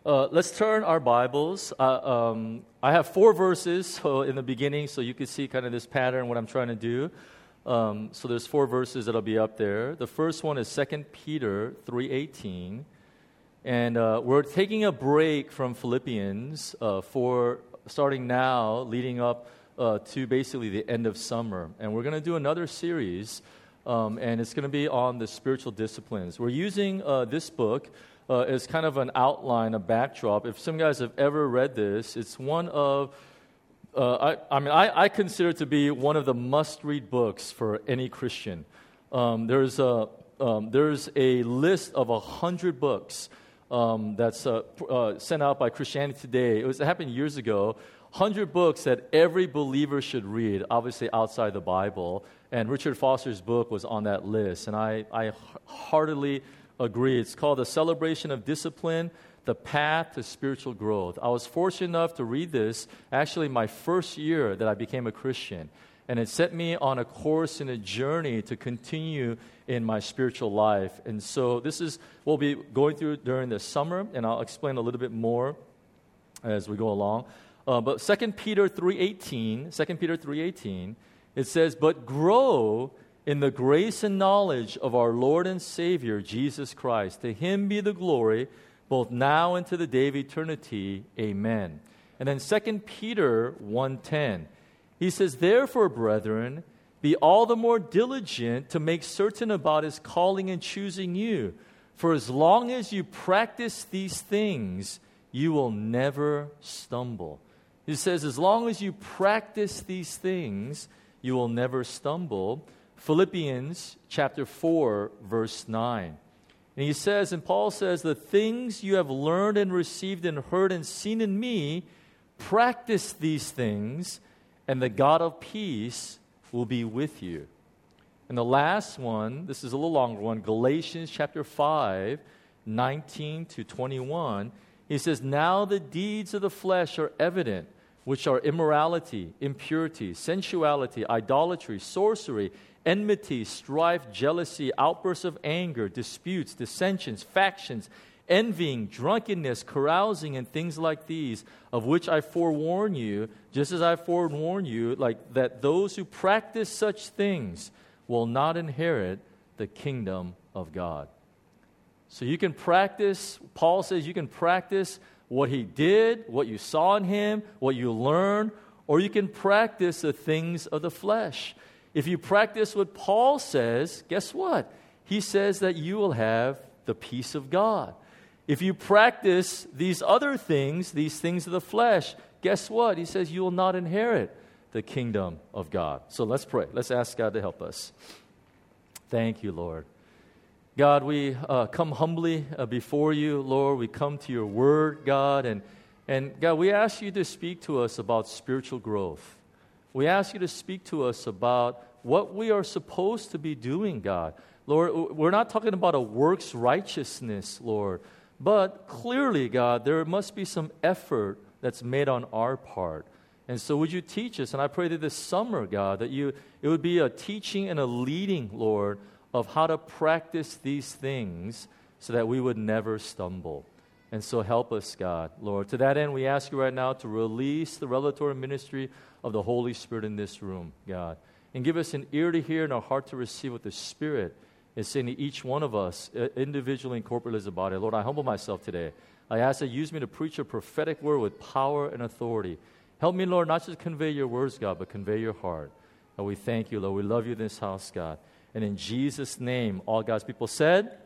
Let's turn our Bibles. I have 4 verses in the beginning, so you can see kind of this pattern, what I'm trying to do. So there's 4 verses that'll be up there. The first one is 2 Peter 3:18. And we're taking a break from Philippians for starting now, leading up to basically the end of summer. And we're going to do another series, and it's going to be on the spiritual disciplines. We're using this book as kind of an outline, a backdrop. If some guys have ever read this, it's one of, I consider it to be one of the must-read books for any Christian. There's a list of 100 books that's sent out by Christianity Today. It happened years ago. 100 books that every believer should read, obviously outside the Bible. And Richard Foster's book was on that list. And I heartily agree. It's called The Celebration of Discipline, The Path to Spiritual Growth. I was fortunate enough to read this actually my first year that I became a Christian. And it set me on a course and a journey to continue in my spiritual life. And so this is what we'll be going through during the summer, and I'll explain a little bit more as we go along. But 2 Peter 3:18, it says, "But grow in the grace and knowledge of our Lord and Savior, Jesus Christ. To Him be the glory, both now and to the day of eternity. Amen." And then 2 Peter 1:10, he says, "Therefore, brethren, be all the more diligent to make certain about His calling and choosing you. For as long as you practice these things, you will never stumble." He says, as long as you practice these things, you will never stumble. Philippians chapter 4, verse 9. And he says, and Paul says, "The things you have learned and received and heard and seen in me, practice these things, and the God of peace will be with you." And the last one, this is a little longer one, Galatians chapter 5, 19 to 21. He says, "Now the deeds of the flesh are evident, which are immorality, impurity, sensuality, idolatry, sorcery, enmity, strife, jealousy, outbursts of anger, disputes, dissensions, factions, envying, drunkenness, carousing, and things like these, of which I forewarn you, just as I forewarned you, like that those who practice such things will not inherit the kingdom of God." So you can practice, Paul says you can practice what he did, what you saw in him, what you learned, or you can practice the things of the flesh. If you practice what Paul says, guess what? He says that you will have the peace of God. If you practice these other things, these things of the flesh, guess what? He says you will not inherit the kingdom of God. So let's pray. Let's ask God to help us. Thank you, Lord. God, we come humbly before you, Lord. We come to your word, God. And God, we ask you to speak to us about spiritual growth. We ask you to speak to us about what we are supposed to be doing, God. Lord, we're not talking about a works righteousness, Lord. But clearly, God, there must be some effort that's made on our part. And so would you teach us? And I pray that this summer, God, that it would be a teaching and a leading, Lord, of how to practice these things so that we would never stumble. And so help us, God, Lord. To that end, we ask you right now to release the revelatory ministry of the Holy Spirit in this room, God. And give us an ear to hear and a heart to receive what the Spirit is saying to each one of us, individually and corporately as a body. Lord, I humble myself today. I ask that you use me to preach a prophetic word with power and authority. Help me, Lord, not just convey your words, God, but convey your heart. And we thank you, Lord. We love you in this house, God. And in Jesus' name, all God's people said,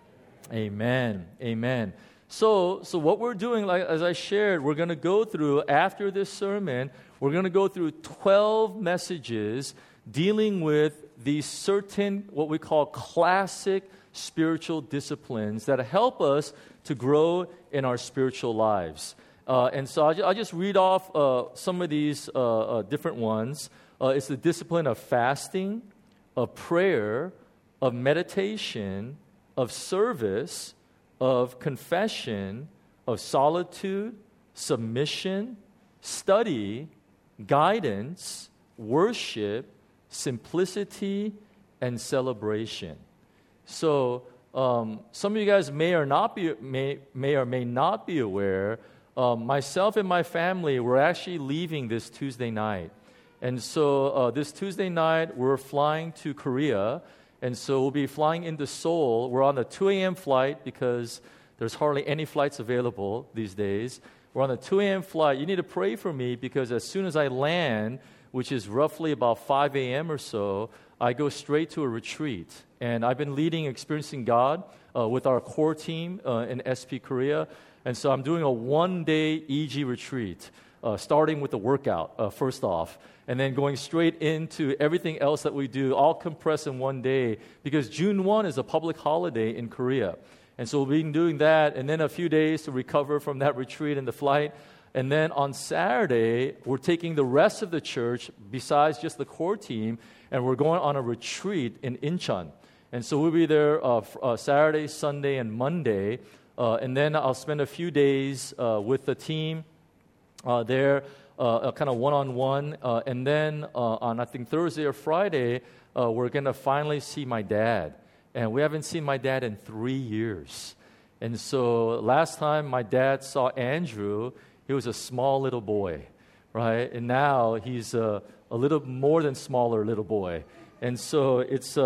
amen. Amen. So what we're doing, like as I shared, we're going to go through, after this sermon, we're going to go through 12 messages dealing with these certain, what we call classic spiritual disciplines that help us to grow in our spiritual lives. And so I'll just read off some of these different ones. It's the discipline of fasting, of prayer, of meditation, of service, of confession, of solitude, submission, study, guidance, worship, simplicity, and celebration. So some of you guys may or may not be aware, myself and my family, we're actually leaving this Tuesday night. And so this Tuesday night, we're flying to Korea. And so we'll be flying into Seoul. We're on the 2 a.m. flight because there's hardly any flights available these days. We're on the 2 a.m. flight. You need to pray for me because as soon as I land, which is roughly about 5 a.m. or so, I go straight to a retreat. And I've been leading Experiencing God with our core team in SP Korea. And so I'm doing a one-day EG retreat, starting with the workout, first off, and then going straight into everything else that we do, all compressed in one day, because June 1 is a public holiday in Korea. And so we'll be doing that, and then a few days to recover from that retreat and the flight. And then on Saturday, we're taking the rest of the church, besides just the core team, and we're going on a retreat in Incheon. And so we'll be there Saturday, Sunday, and Monday. And then I'll spend a few days with the team there, kind of one-on-one. And then on, I think, Thursday or Friday, we're going to finally see my dad. And we haven't seen my dad in 3 years. And so last time my dad saw Andrew, he was a small little boy, right? And now he's a little more than smaller little boy. And so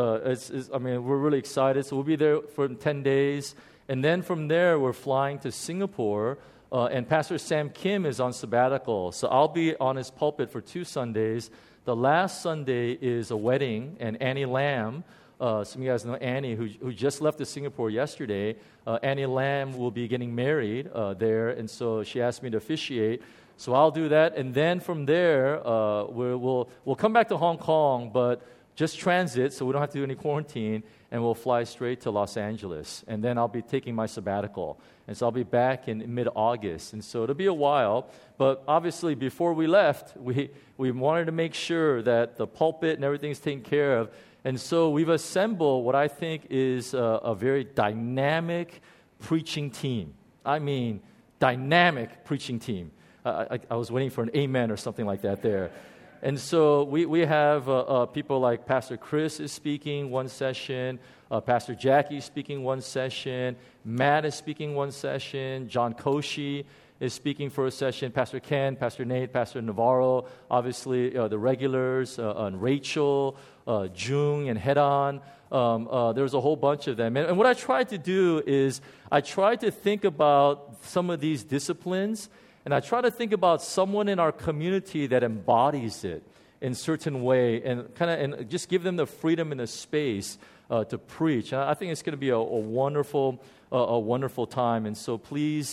we're really excited. So we'll be there for 10 days. And then from there, we're flying to Singapore. And Pastor Sam Kim is on sabbatical. So I'll be on his pulpit for 2 Sundays. The last Sunday is a wedding, and Annie Lam, some of you guys know Annie, who just left to Singapore yesterday. Annie Lam will be getting married there, and so she asked me to officiate. So I'll do that, and then from there, we'll come back to Hong Kong, but just transit, so we don't have to do any quarantine, and we'll fly straight to Los Angeles. And then I'll be taking my sabbatical. And so I'll be back in mid-August. And so it'll be a while. But obviously, before we left, we wanted to make sure that the pulpit and everything is taken care of. And so we've assembled what I think is a very dynamic preaching team. I mean, dynamic preaching team. I was waiting for an amen or something like that there. And so we have people like Pastor Chris is speaking one session, Pastor Jackie is speaking one session, Matt is speaking one session, John Koshi is speaking for a session, Pastor Ken, Pastor Nate, Pastor Navarro, obviously the regulars, and Rachel, Jung, and Hedan. There's a whole bunch of them. And what I tried to do is I tried to think about some of these disciplines, and I try to think about someone in our community that embodies it in a certain way and just give them the freedom and the space to preach. And I think it's going to be a wonderful time. And so please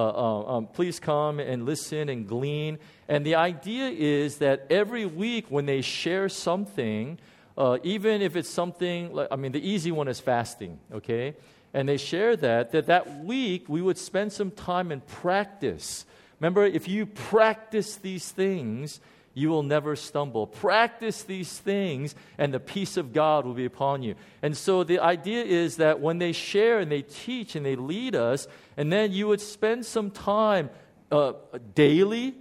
come and listen and glean. And the idea is that every week when they share something, even if it's something, the easy one is fasting, okay? And they share that week we would spend some time in practice. Remember, if you practice these things, you will never stumble. Practice these things, and the peace of God will be upon you. And so the idea is that when they share and they teach and they lead us, and then you would spend some time daily,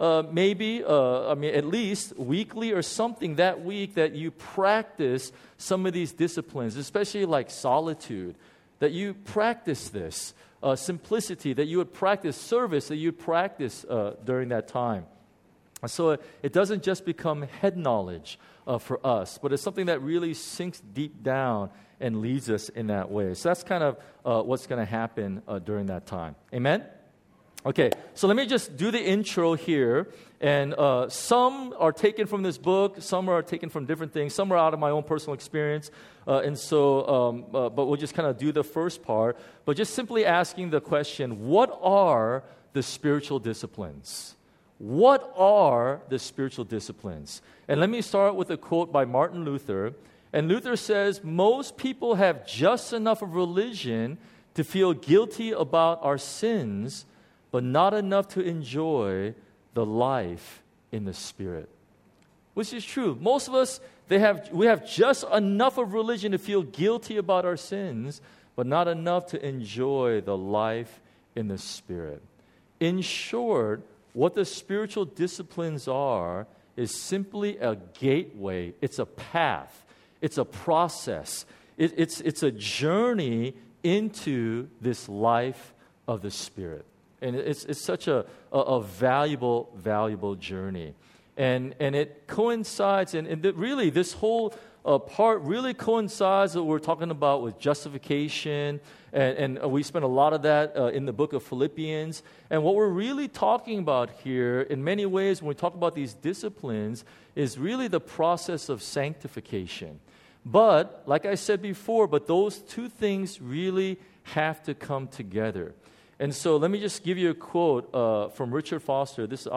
at least weekly or something that week that you practice some of these disciplines, especially like solitude, that you practice this. Simplicity, that you would practice service, that you would practice during that time. So it doesn't just become head knowledge for us, but it's something that really sinks deep down and leads us in that way. So that's kind of what's going to happen during that time. Amen? Okay, so let me just do the intro here. And some are taken from this book, some are taken from different things, some are out of my own personal experience. But we'll just kind of do the first part. But just simply asking the question, what are the spiritual disciplines? What are the spiritual disciplines? And let me start with a quote by Martin Luther. And Luther says, most people have just enough of religion to feel guilty about our sins, but not enough to enjoy the life in the Spirit. Which is true. Most of us, we have just enough of religion to feel guilty about our sins, but not enough to enjoy the life in the Spirit. In short, what the spiritual disciplines are is simply a gateway. It's a path. It's a process. it's a journey into this life of the Spirit. And it's such a valuable journey. And it coincides, really this whole part really coincides with what we're talking about with justification, and we spent a lot of that in the book of Philippians. And what we're really talking about here, in many ways, when we talk about these disciplines, is really the process of sanctification. But, like I said before, those two things really have to come together. And so let me just give you a quote from Richard Foster. This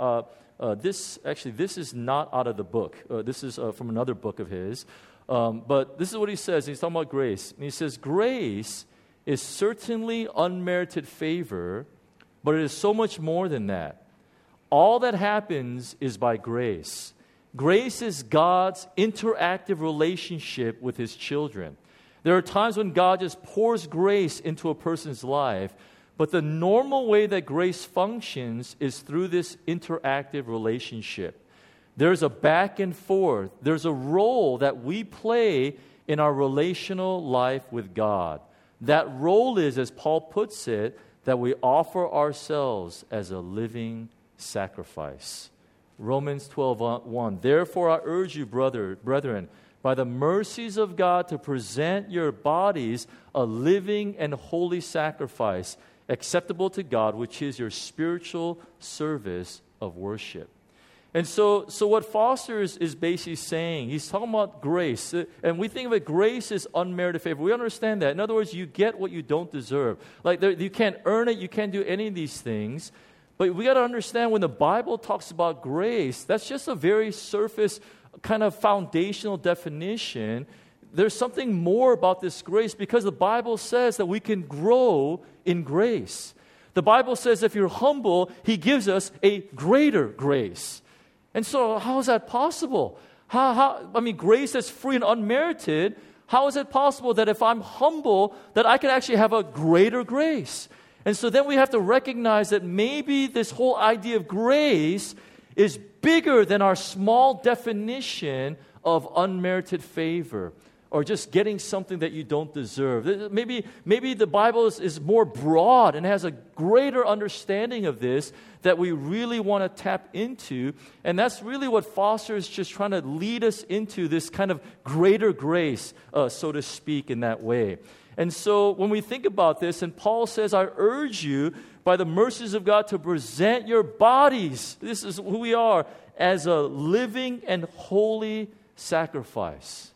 is not out of the book. This is from another book of his. But this is what he says. He's talking about grace. And he says, grace is certainly unmerited favor, but it is so much more than that. All that happens is by grace. Grace is God's interactive relationship with His children. There are times when God just pours grace into a person's life, but the normal way that grace functions is through this interactive relationship. There's a back and forth. There's a role that we play in our relational life with God. That role is, as Paul puts it, that we offer ourselves as a living sacrifice. Romans 12:1. Therefore I urge you, brethren, by the mercies of God, to present your bodies a living and holy sacrifice, acceptable to God, which is your spiritual service of worship. And so what Foster is basically saying, he's talking about grace. And we think of it, grace is unmerited favor. We understand that. In other words, you get what you don't deserve. Like you can't earn it, you can't do any of these things. But we got to understand, when the Bible talks about grace, that's just a very surface kind of foundational definition. There's something more about this grace, because the Bible says that we can grow in grace. The Bible says if you're humble, He gives us a greater grace. And so how is that possible? Grace that's free and unmerited, how is it possible that if I'm humble, that I can actually have a greater grace? And so then we have to recognize that maybe this whole idea of grace is bigger than our small definition of unmerited favor, or just getting something that you don't deserve. Maybe the Bible is more broad and has a greater understanding of this that we really want to tap into. And that's really what Foster is just trying to lead us into, this kind of greater grace, so to speak, in that way. And so when we think about this, and Paul says, I urge you by the mercies of God to present your bodies, this is who we are, as a living and holy sacrifice.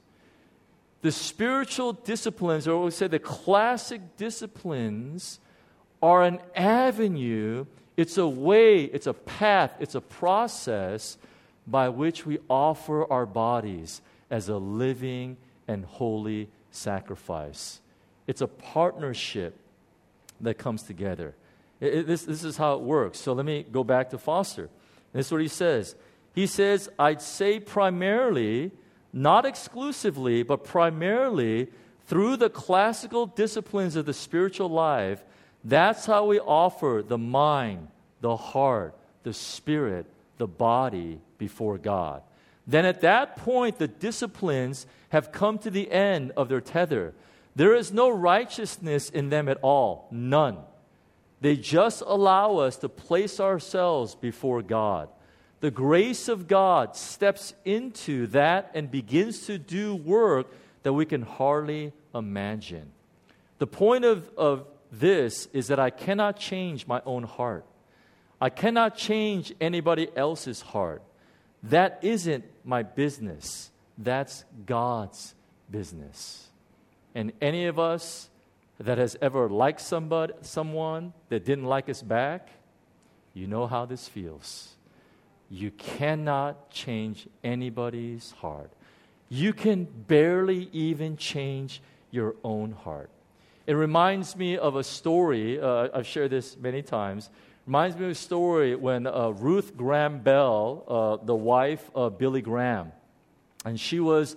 The spiritual disciplines, or we say the classic disciplines, are an avenue, it's a way, it's a path, it's a process by which we offer our bodies as a living and holy sacrifice. It's a partnership that comes together. This is how it works. So let me go back to Foster. This is what he says. He says, I'd say primarily, not exclusively, but primarily through the classical disciplines of the spiritual life, that's how we offer the mind, the heart, the spirit, the body before God. Then at that point, the disciplines have come to the end of their tether. There is no righteousness in them at all, none. They just allow us to place ourselves before God. The grace of God steps into that and begins to do work that we can hardly imagine. The point of this is that I cannot change my own heart. I cannot change anybody else's heart. That isn't my business. That's God's business. And any of us that has ever liked someone that didn't like us back, you know how this feels. You cannot change anybody's heart. You can barely even change your own heart. It reminds me of a story, I've shared this many times. Reminds me of a story when Ruth Graham Bell, the wife of Billy Graham, and she was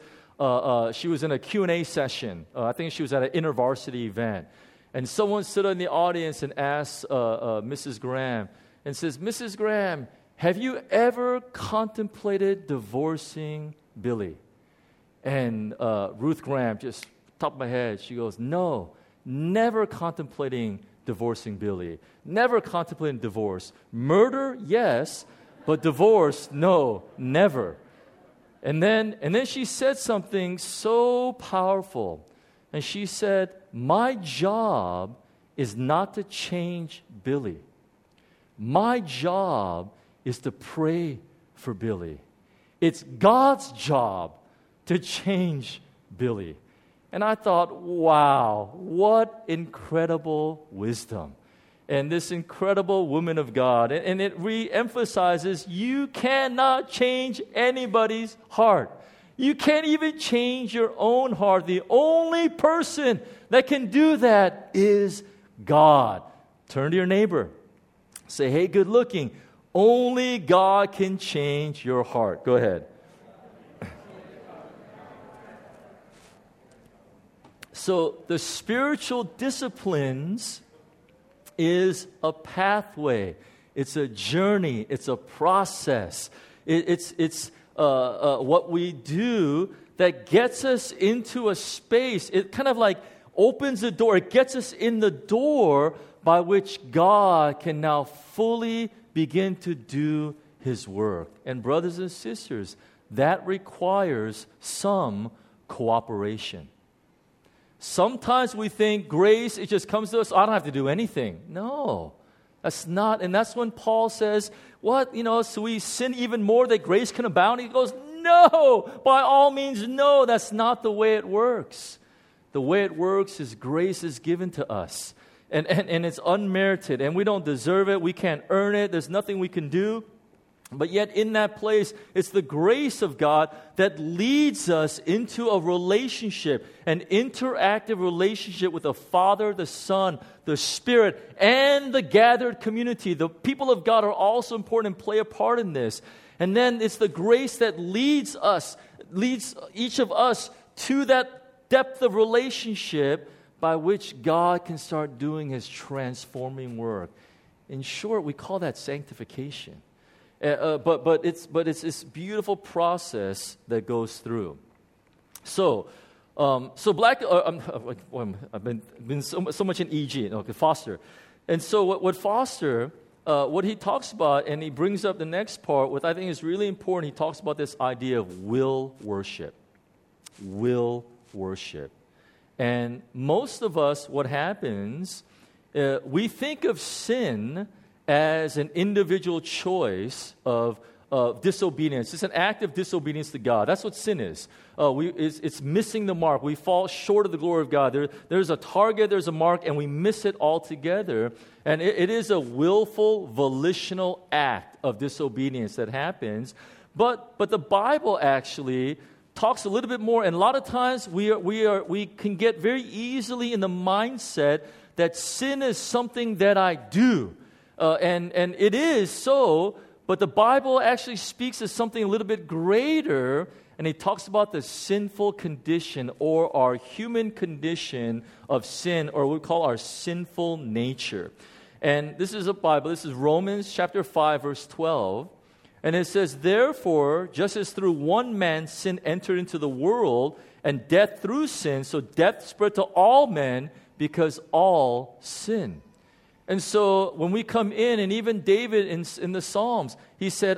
in a Q&A session. I think she was at an InterVarsity event. And someone stood in the audience and asked Mrs. Graham, and says, Mrs. Graham, have you ever contemplated divorcing Billy? And Ruth Graham just top of my head, she goes, no, never contemplating divorcing Billy. Never contemplating divorce. Murder, yes, but divorce, no, never. And then she said something so powerful. And she said, my job is not to change Billy. My job is to pray for Billy. It's God's job to change Billy. And I thought, wow, what incredible wisdom. And this incredible woman of God. And it re-emphasizes you cannot change anybody's heart. You can't even change your own heart. The only person that can do that is God. Turn to your neighbor. Say, hey, good looking. Only God can change your heart. Go ahead. So the spiritual disciplines is a pathway. It's a journey. It's a process. It's what we do that gets us into a space. It kind of like opens the door. It gets us in the door by which God can now fully begin to do His work. And brothers and sisters, that requires some cooperation. Sometimes we think grace, it just comes to us, I don't have to do anything. No, that's not. And that's when Paul says, what, so we sin even more that grace can abound? He goes, no, by all means, no, that's not the way it works. The way it works is grace is given to us. And it's unmerited, and we don't deserve it. We can't earn it. There's nothing we can do. But yet in that place, it's the grace of God that leads us into a relationship, an interactive relationship with the Father, the Son, the Spirit, and the gathered community. The people of God are also important and play a part in this. And then it's the grace that leads each of us to that depth of relationship by which God can start doing His transforming work. In short, we call that sanctification. But it's this beautiful process that goes through. So Black. I've been so much in EG. Okay, Foster, and so what Foster, what he talks about, and he brings up the next part, what I think is really important. He talks about this idea of will worship, and most of us, what happens, we think of sin as an individual choice of disobedience. It's an act of disobedience to God. That's what sin is. It's missing the mark. We fall short of the glory of God. There's a target, there's a mark, and we miss it altogether. And it is a willful, volitional act of disobedience that happens. But the Bible actually talks a little bit more, and a lot of times we can get very easily in the mindset that sin is something that I do. And it is so, but the Bible actually speaks of something a little bit greater, and it talks about the sinful condition or our human condition of sin, or what we call our sinful nature. And this is a Bible. This is Romans chapter 5, verse 12. And it says, therefore, just as through one man sin entered into the world, and death through sin, so death spread to all men because all sin. And so when we come in, and even David in the Psalms, he said,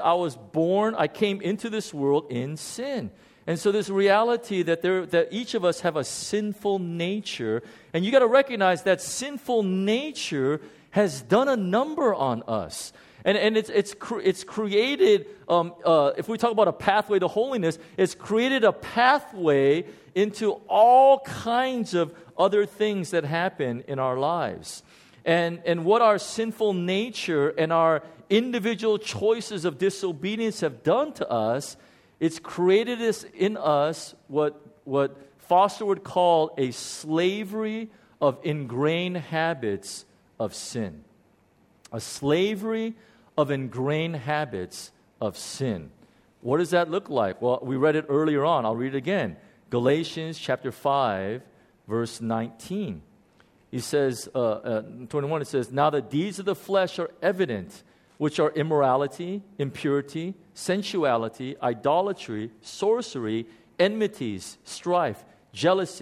I came into this world in sin. And so this reality that each of us have a sinful nature, and you got to recognize that sinful nature has done a number on us. And it's created, if we talk about a pathway to holiness, it's created a pathway into all kinds of other things that happen in our lives. And what our sinful nature and our individual choices of disobedience have done to us, it's created in us what Foster would call a slavery of ingrained habits of sin. A slavery of ingrained habits of sin. What does that look like? Well, we read it earlier on. I'll read it again. Galatians chapter 5, verse 19. He says, 21, it says, now the deeds of the flesh are evident, which are immorality, impurity, sensuality, idolatry, sorcery, enmities, strife, jealousy,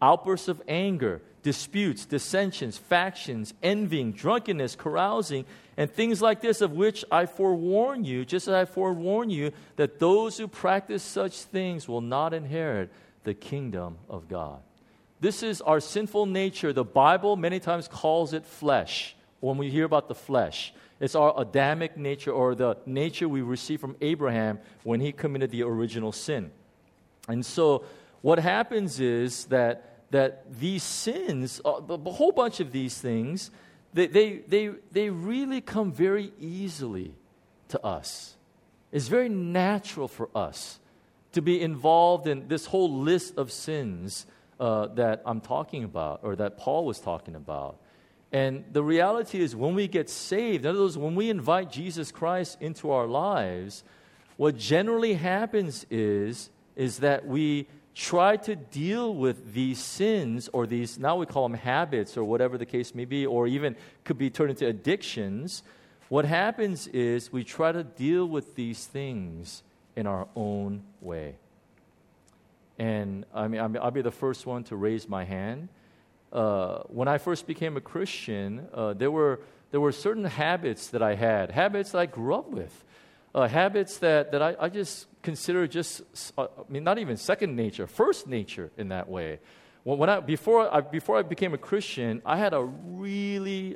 outbursts of anger, disputes, dissensions, factions, envying, drunkenness, carousing, and things like this, of which I forewarn you, just as I forewarn you, that those who practice such things will not inherit the kingdom of God. This is our sinful nature. The Bible many times calls it flesh. When we hear about the flesh, it's our Adamic nature, or the nature we received from Abraham when he committed the original sin. And so what happens is that these sins, a whole bunch of these things, they really come very easily to us. It's very natural for us to be involved in this whole list of sins that I'm talking about, or that Paul was talking about. And the reality is, when we get saved, in other words, when we invite Jesus Christ into our lives, what generally happens is that we try to deal with these sins, or these, now we call them habits, or whatever the case may be, or even could be turned into addictions. What happens is we try to deal with these things in our own way. And I'll be the first one to raise my hand. When I first became a Christian, there were certain habits that I had, habits that I grew up with, habits that I just consider not even second nature, first nature in that way. Before I became a Christian, I had a really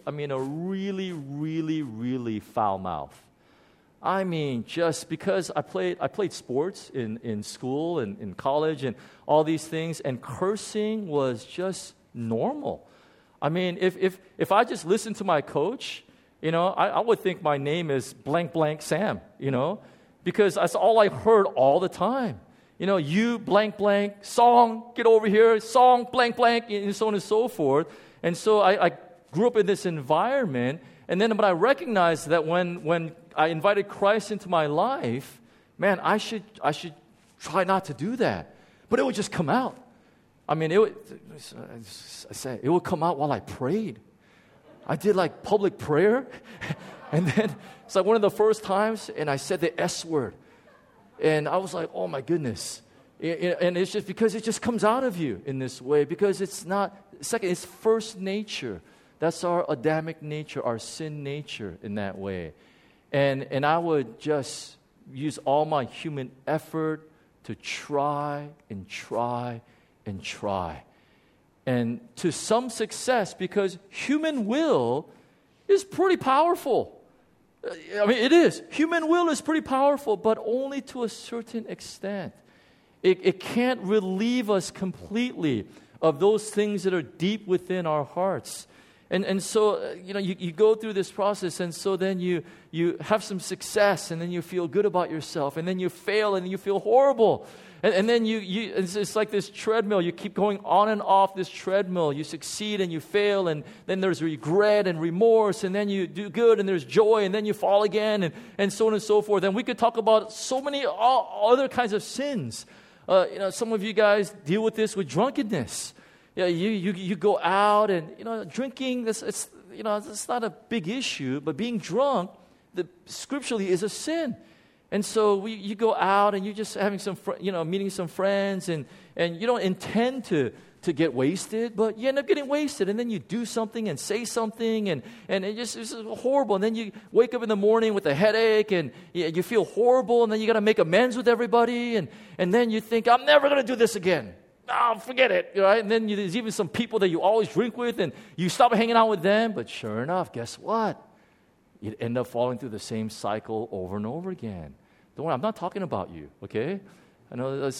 foul mouth. I mean, just because I played sports in school and in college and all these things, and cursing was just normal. I mean, if I just listened to my coach, I would think my name is blank blank Sam, because that's all I heard all the time. You blank blank, song, get over here, song, blank blank, and so on and so forth. And so I grew up in this environment, but I recognized that when I invited Christ into my life, man, I should try not to do that. But it would just come out. I mean, it would come out while I prayed. I did like public prayer, and then it's like one of the first times, and I said the S word. And I was like, oh my goodness. And it's just because it just comes out of you in this way, because it's first nature. That's our Adamic nature, our sin nature in that way. And I would just use all my human effort to try and try and try. And to some success, because human will is pretty powerful. I mean, it is. Human will is pretty powerful, but only to a certain extent. It can't relieve us completely of those things that are deep within our hearts. And so, you go through this process, and so then you have some success, and then you feel good about yourself, and then you fail, and you feel horrible. And then it's like this treadmill. You keep going on and off this treadmill. You succeed and you fail, and then there's regret and remorse, and then you do good and there's joy, and then you fall again, and so on and so forth. And we could talk about so many other kinds of sins. Some of you guys deal with this with drunkenness. You go out and drinking. It's not a big issue, but being drunk, scripturally, is a sin. And so you go out and you're just having meeting some friends, and you don't intend to get wasted, but you end up getting wasted, and then you do something and say something, and it's horrible. And then you wake up in the morning with a headache, and you feel horrible, and then you got to make amends with everybody, and then you think, I'm never going to do this again. Oh, forget it, right? And then there's even some people that you always drink with, and you stop hanging out with them, but sure enough, guess what? You end up falling through the same cycle over and over again. Don't worry, I'm not talking about you, okay? I know this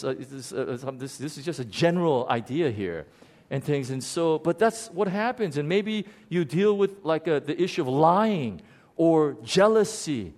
is just a general idea here and things. And so, but that's what happens. And maybe you deal with the issue of lying or jealousy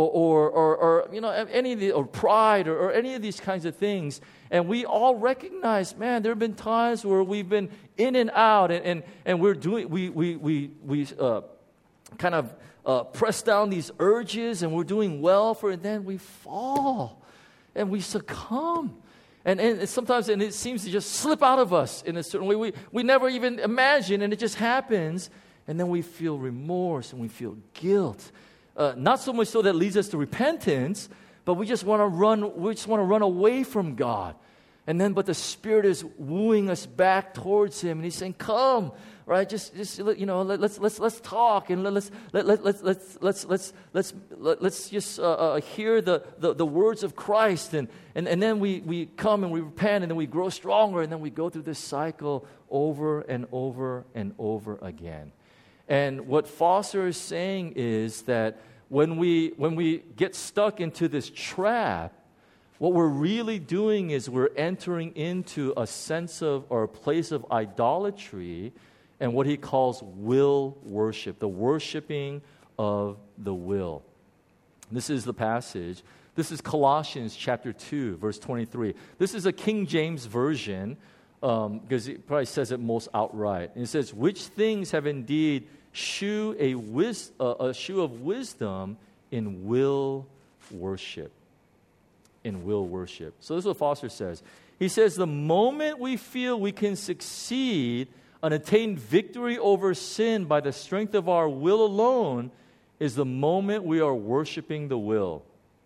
or any of the, or pride or any of these kinds of things. And we all recognize, man, there have been times where we've been in and out, and we're doing, we kind of press down these urges, and we're doing well for it, and then we fall, and we succumb. And sometimes it seems to just slip out of us in a certain way. We never even imagine, and it just happens, and then we feel remorse, and we feel guilt. Not so much so that leads us to repentance, but we just want to run away from God. but the Spirit is wooing us back towards Him, and He's saying, "Come, right? Just let's talk, and let's just hear the words of Christ, and then we come and we repent, and then we grow stronger, and then we go through this cycle over and over and over again." And what Foster is saying is that when we get stuck into this trap, what we're really doing is we're entering into a sense of, or a place of idolatry, and what he calls will worship, the worshiping of the will. This is the passage. This is Colossians chapter 2, verse 23. This is a King James version, because it probably says it most outright. And it says, "Which things have indeed shew a shew of wisdom in will worship." In will worship. So this is what Foster says. He says, the moment we feel we can succeed and attain victory over sin by the strength of our will alone is the moment we are worshiping the will.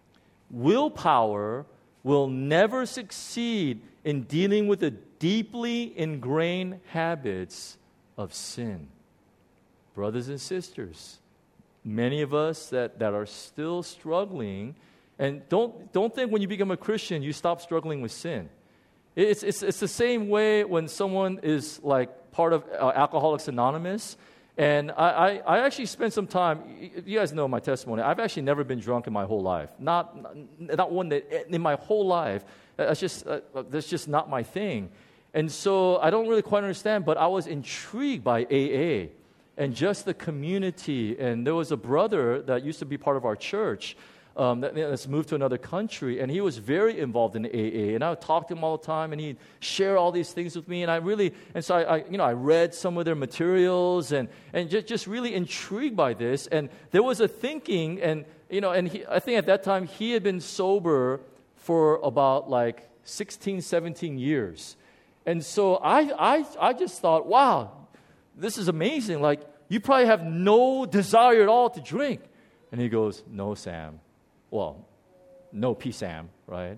Willpower will never succeed in dealing with the deeply ingrained habits of sin. Brothers and sisters, many of us that are still struggling. And don't think when you become a Christian, you stop struggling with sin. It's the same way when someone is like part of Alcoholics Anonymous. And I actually spent some time, you guys know my testimony, I've actually never been drunk in my whole life. Not one that, in my whole life. That's just not my thing. And so I don't really quite understand, but I was intrigued by AA and just the community. And there was a brother that used to be part of our church that's moved to another country, and he was very involved in AA, and I would talk to him all the time, and he'd share all these things with me, and so I read some of their materials, and just really intrigued by this, and there was a thinking, and I think at that time he had been sober for about 16, 17 years, and so I just thought, wow, this is amazing, you probably have no desire at all to drink. And he goes, "No, Sam. Well, no, P. Sam, right?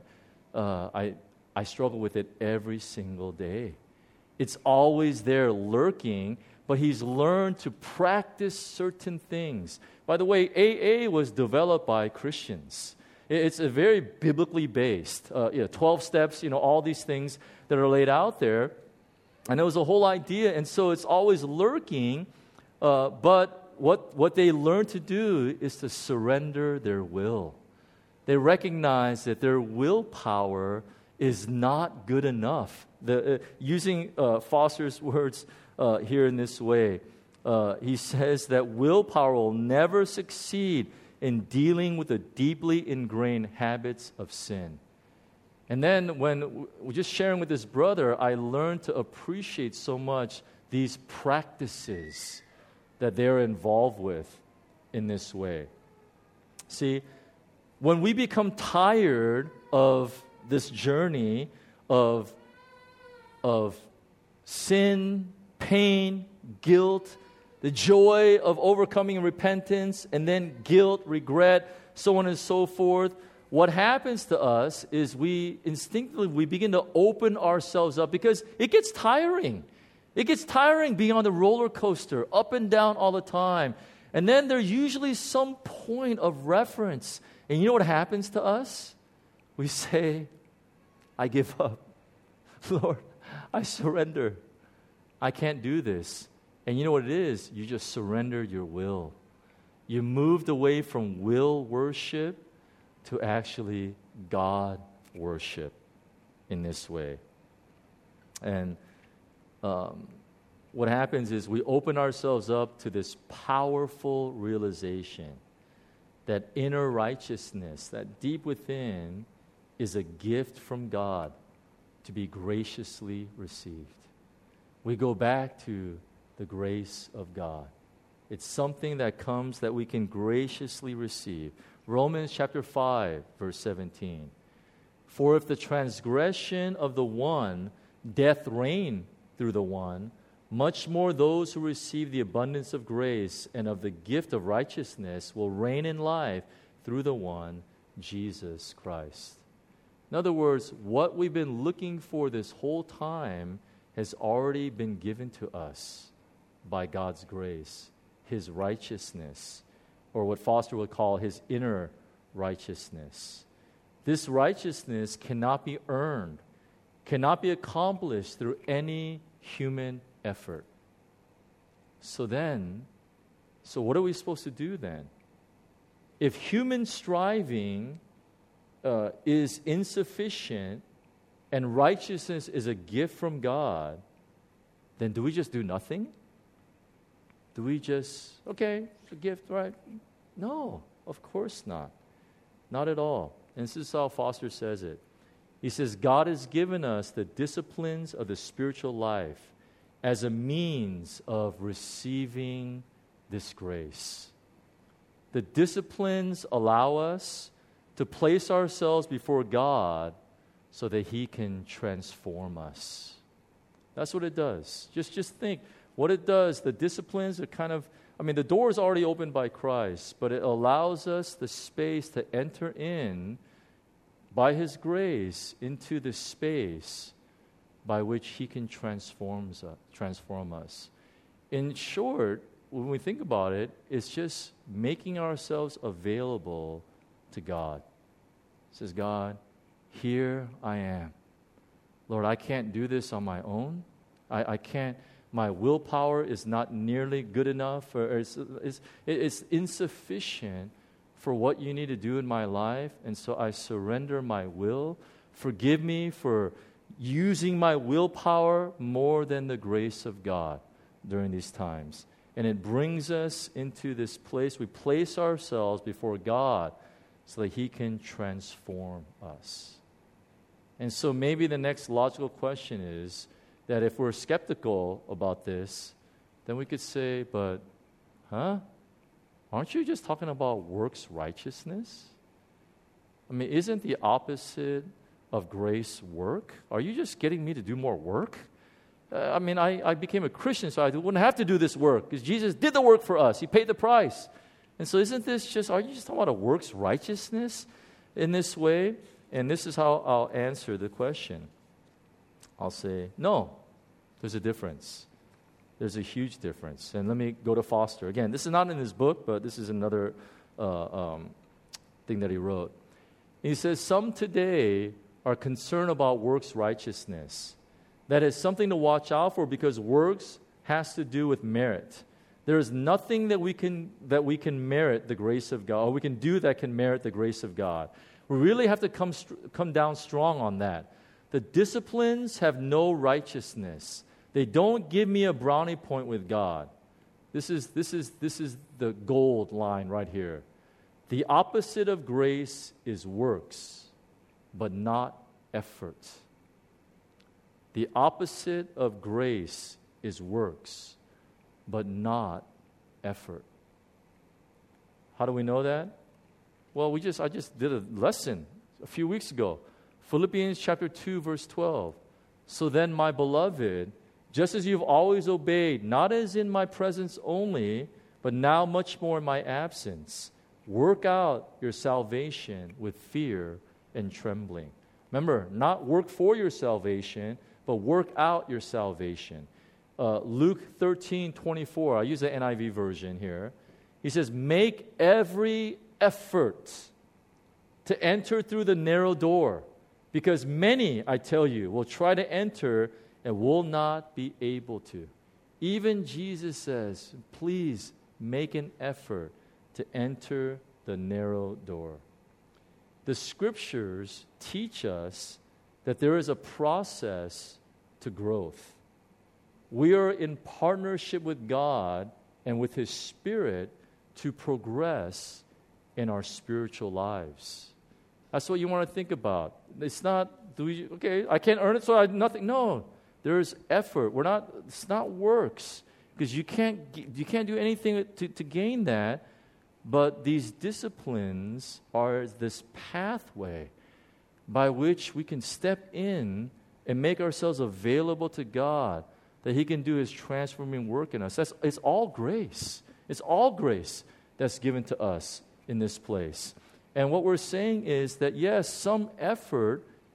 I struggle with it every single day. It's always there lurking, but he's learned to practice certain things." By the way, AA was developed by Christians. It's a very biblically based, 12 steps, all these things that are laid out there. And it was a whole idea, and so it's always lurking, but what they learn to do is to surrender their will. They recognize that their willpower is not good enough. Using Foster's words here in this way, he says that willpower will never succeed in dealing with the deeply ingrained habits of sin. And then when we're just sharing with this brother, I learned to appreciate so much these practices that they're involved with in this way. See, when we become tired of this journey of sin, pain, guilt, the joy of overcoming repentance, and then guilt, regret, so on and so forth, what happens to us is we instinctively begin to open ourselves up because it gets tiring. It gets tiring being on the roller coaster, up and down all the time. And then there's usually some point of reference. And you know what happens to us? We say, "I give up. Lord, I surrender. I can't do this." And you know what it is? You just surrendered your will. You moved away from will worship to actually God worship in this way. And what happens is we open ourselves up to this powerful realization that inner righteousness, that deep within, is a gift from God to be graciously received. We go back to the grace of God. It's something that comes that we can graciously receive. Romans chapter 5, verse 17. "For if the transgression of the one, death reigned through the one, much more those who receive the abundance of grace and of the gift of righteousness will reign in life through the one, Jesus Christ." In other words, what we've been looking for this whole time has already been given to us by God's grace, His righteousness, or what Foster would call His inner righteousness. This righteousness cannot be earned, cannot be accomplished through any human effort. So what are we supposed to do then? If human striving is insufficient and righteousness is a gift from God, then do we just do nothing? Do we just, okay, it's a gift, right? No, of course not. Not at all. And this is how Foster says it. He says, God has given us the disciplines of the spiritual life as a means of receiving this grace. The disciplines allow us to place ourselves before God so that He can transform us. That's what it does. Just think what it does. The disciplines are the door is already opened by Christ, but it allows us the space to enter in by His grace into the space by which He can transform us. In short, when we think about it, it's just making ourselves available to God. It says, God, here I am. Lord, I can't do this on my own. I can't. My willpower is not nearly good enough, or it's insufficient for what you need to do in my life, and so I surrender my will. Forgive me for using my willpower more than the grace of God during these times. And it brings us into this place. We place ourselves before God so that He can transform us. And so maybe the next logical question is that if we're skeptical about this, then we could say, but, aren't you just talking about works righteousness? I mean, isn't the opposite of grace work? Are you just getting me to do more work? I became a Christian so I wouldn't have to do this work because Jesus did the work for us. He paid the price. And so are you just talking about a works righteousness in this way? And this is how I'll answer the question. I'll say, no, there's a difference. There's a huge difference. And let me go to Foster. Again, this is not in his book, but this is another thing that he wrote. He says, some today are concerned about works righteousness. That is something to watch out for because works has to do with merit. There is nothing that we can merit the grace of God, or we can do that can merit the grace of God. We really have to come down strong on that. The disciplines have no righteousness. They don't give me a brownie point with God. This is the gold line right here. The opposite of grace is works, but not effort. The opposite of grace is works, but not effort. How do we know that? Well, I just did a lesson a few weeks ago. Philippians chapter 2, verse 12. So then, my beloved, just as you've always obeyed, not as in my presence only, but now much more in my absence, work out your salvation with fear and trembling. Remember, not work for your salvation, but work out your salvation. Luke 13:24. I use the NIV version here. He says, make every effort to enter through the narrow door, because many, I tell you, will try to enter and will not be able to. Even Jesus says, please make an effort to enter the narrow door. The Scriptures teach us that there is a process to growth. We are in partnership with God and with His Spirit to progress in our spiritual lives. That's what you want to think about. It's not, I can't earn it, so I nothing. No, there's effort. It's not works, because you can't do anything to gain that. But these disciplines are this pathway by which we can step in and make ourselves available to God, that He can do His transforming work in us. It's all grace. It's all grace that's given to us in this place. And what we're saying is that, yes, some effort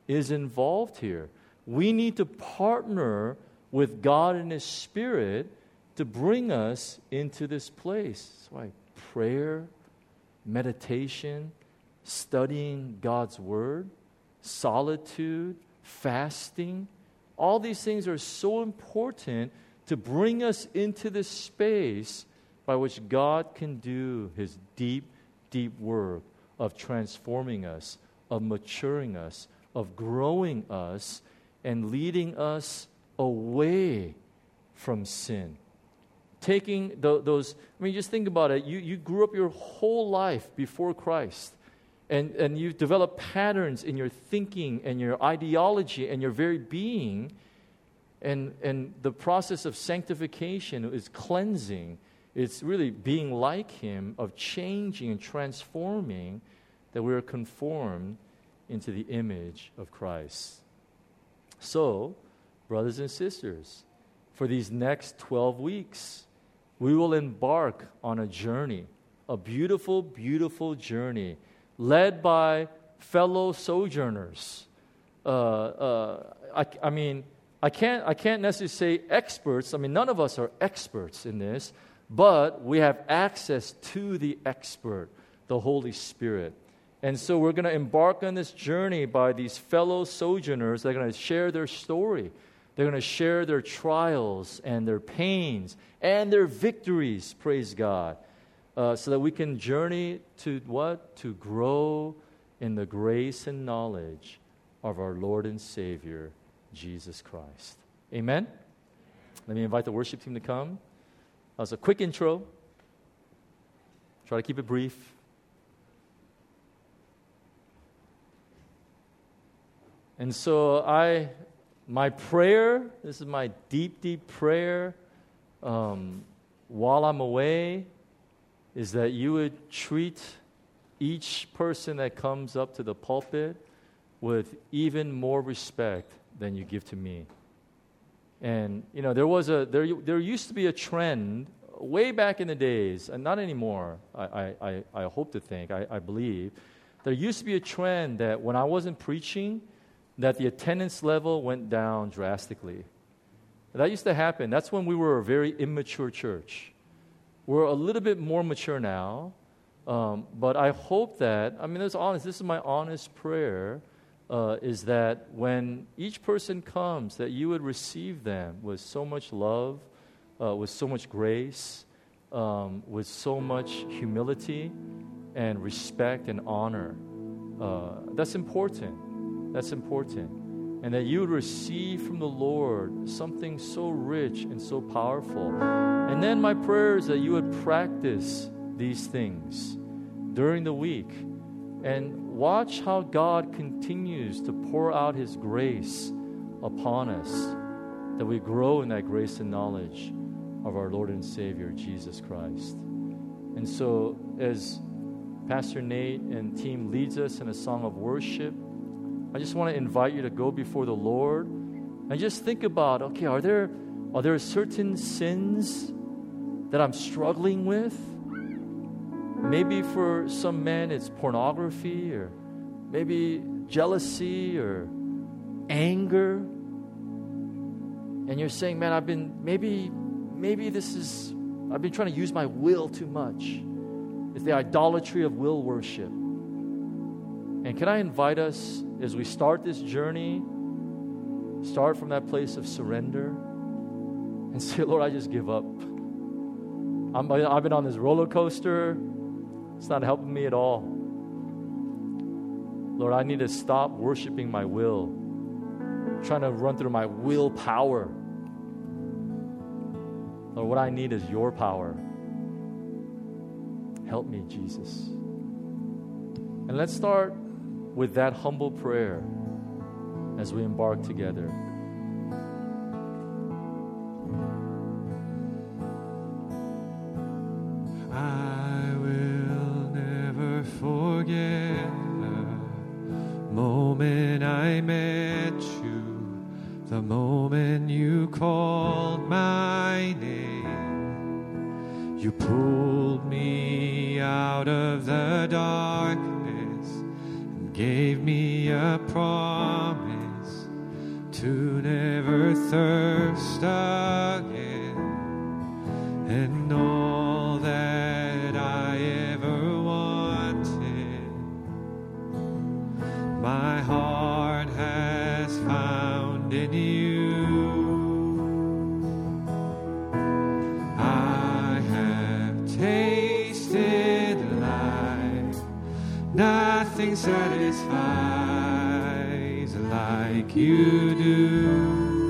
is involved here. We need to partner with God and His Spirit to bring us into this place. That's why prayer, meditation, studying God's Word, solitude, fasting, all these things are so important to bring us into this space by which God can do His deep, deep work of transforming us, of maturing us, of growing us, and leading us away from sin. Taking those, just think about it. You grew up your whole life before Christ, and you develop patterns in your thinking and your ideology and your very being, and the process of sanctification is cleansing. It's really being like Him, of changing and transforming, that we are conformed into the image of Christ. So, brothers and sisters, for these next 12 weeks, we will embark on a journey, a beautiful, beautiful journey, led by fellow sojourners. I can't necessarily say experts. None of us are experts in this, but we have access to the expert, the Holy Spirit. And so we're going to embark on this journey by these fellow sojourners. They're going to share their story. They're going to share their trials and their pains and their victories, praise God, so that we can journey to what? To grow in the grace and knowledge of our Lord and Savior, Jesus Christ. Amen? Let me invite the worship team to come. That was a quick intro. Try to keep it brief. And so my prayer, this is my deep, deep prayer, while I'm away, is that you would treat each person that comes up to the pulpit with even more respect than you give to me. And there used to be a trend way back in the days, and not anymore. I hope to think, I believe, there used to be a trend that when I wasn't preaching, that the attendance level went down drastically. That used to happen. That's when we were a very immature church. We're a little bit more mature now, but I hope that, this is my honest prayer, is that when each person comes, that you would receive them with so much love, with so much grace, with so much humility and respect and honor. That's important. That's important. And that you would receive from the Lord something so rich and so powerful. And then my prayer is that you would practice these things during the week and watch how God continues to pour out His grace upon us, that we grow in that grace and knowledge of our Lord and Savior, Jesus Christ. And so as Pastor Nate and team leads us in a song of worship, I just want to invite you to go before the Lord and just think about, okay, are there certain sins that I'm struggling with? Maybe for some men it's pornography, or maybe jealousy or anger. And you're saying, man, I've been trying to use my will too much. It's the idolatry of will worship. And can I invite us, as we start this journey, start from that place of surrender and say, Lord, I just give up. I've been on this roller coaster. It's not helping me at all. Lord, I need to stop worshiping my will, trying to run through my willpower. Lord, what I need is your power. Help me, Jesus. And let's start with that humble prayer as we embark together. I will never forget the moment I met you, the moment you called my name. You pulled me out of the darkness, gave me a promise to never thirst again, and all that I ever wanted, my heart has found in you. I have tasted life, nothing satisfies like you do.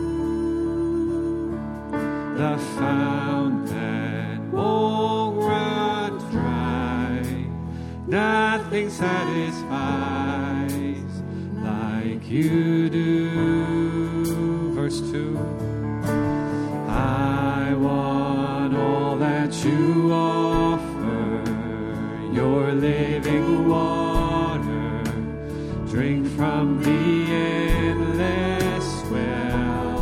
The fount that won't run dry, nothing satisfies like you do. Verse 2. I want all that you offer, your living water, drink from the endless well.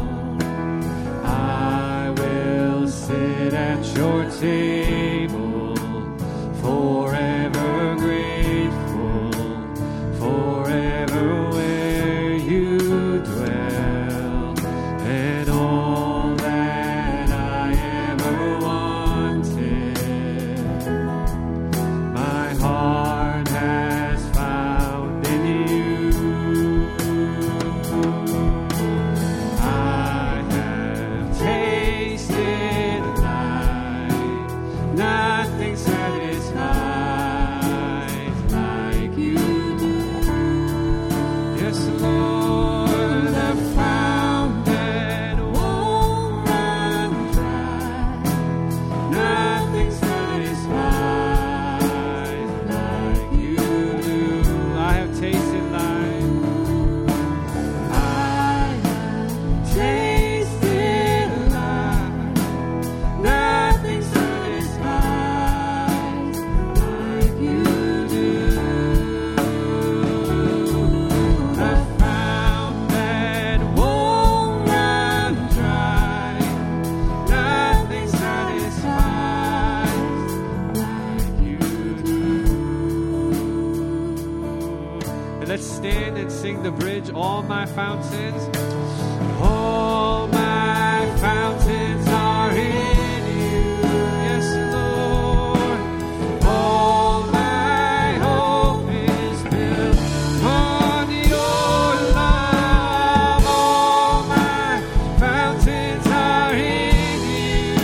I will sit at your table, forever grateful, forever where you dwell, and all that I ever wanted, my heart has found in you. I have tasted life, nothing satisfies like you do. Yes, Lord, the fount that won't run dry, nothing satisfies like you do. I have tasted life. I have tasted life, nothing satisfies like you do. The fount that won't run dry, nothing satisfies like you do. And let's stand and sing the bridge, All My Fountains. All my fountains are in you, yes, Lord. All my hope is built on your love. All my fountains are in you.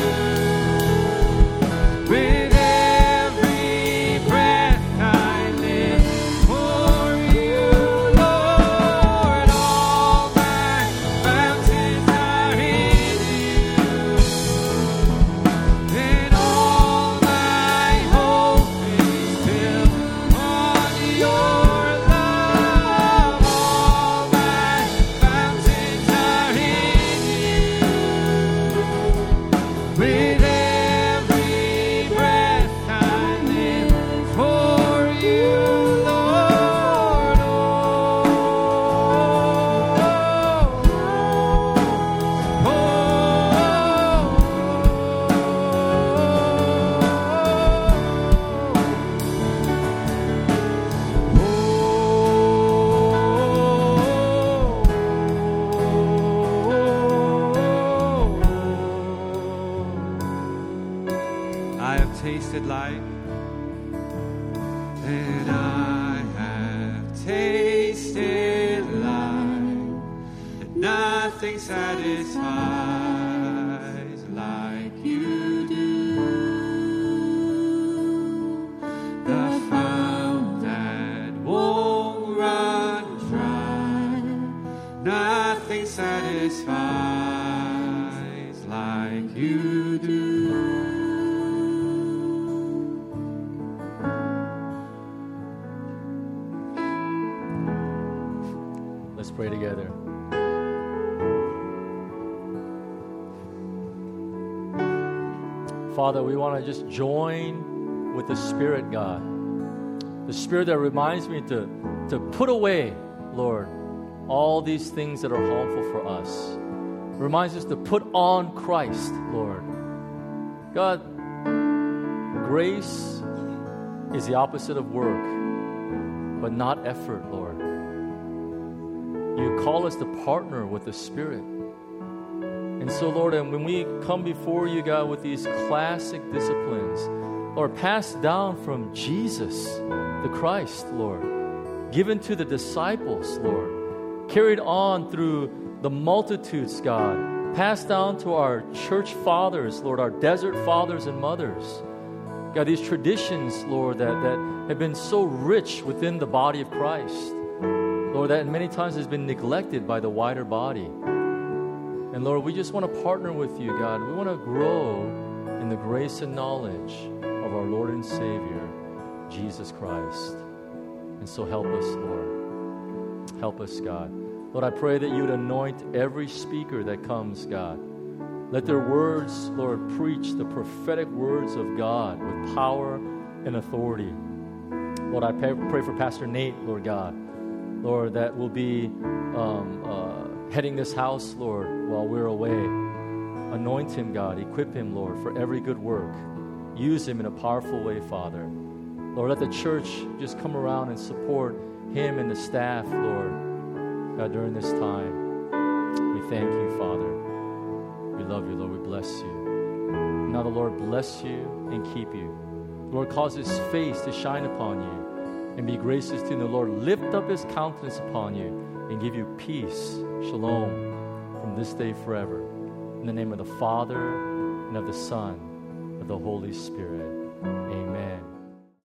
With every breath I live for you, Lord. All my fountains are in you. And all my hope is built on your love. All my fountains are in you. With every breath I live for you, Lord. I have tasted life, and I have tasted life, and nothing satisfies like you do. The fount that won't run dry, nothing satisfies like you do. Let's pray together. Father, we want to just join with the Spirit, God. The Spirit that reminds me to put away, Lord, all these things that are harmful for us. Reminds us to put on Christ, Lord. God, grace is the opposite of work. but not effort, Lord. You call us to partner with the Spirit. And so, Lord, and when we come before you, God, with these classic disciplines, Lord, passed down from Jesus, the Christ, Lord, given to the disciples, Lord, carried on through the multitudes, God, passed down to our church fathers, Lord, our desert fathers and mothers. God, these traditions, Lord, that have been so rich within the body of Christ, Lord, that many times has been neglected by the wider body. And Lord, we just want to partner with you, God. We want to grow in the grace and knowledge of our Lord and Savior, Jesus Christ. And so help us, Lord. Help us, God. Lord, I pray that you would anoint every speaker that comes, God. Let their words, Lord, preach the prophetic words of God with power and authority. Lord, I pray for Pastor Nate, Lord God. Lord, that will be heading this house, Lord, while we're away. Anoint him, God. Equip him, Lord, for every good work. Use him in a powerful way, Father. Lord, let the church just come around and support him and the staff, Lord, God, during this time. We thank you, Father. We love you, Lord. We bless you. Now the Lord bless you and keep you. The Lord cause his face to shine upon you and be gracious to you. The Lord lift up his countenance upon you and give you peace, shalom, from this day forever. In the name of the Father, and of the Son, and of the Holy Spirit. Amen.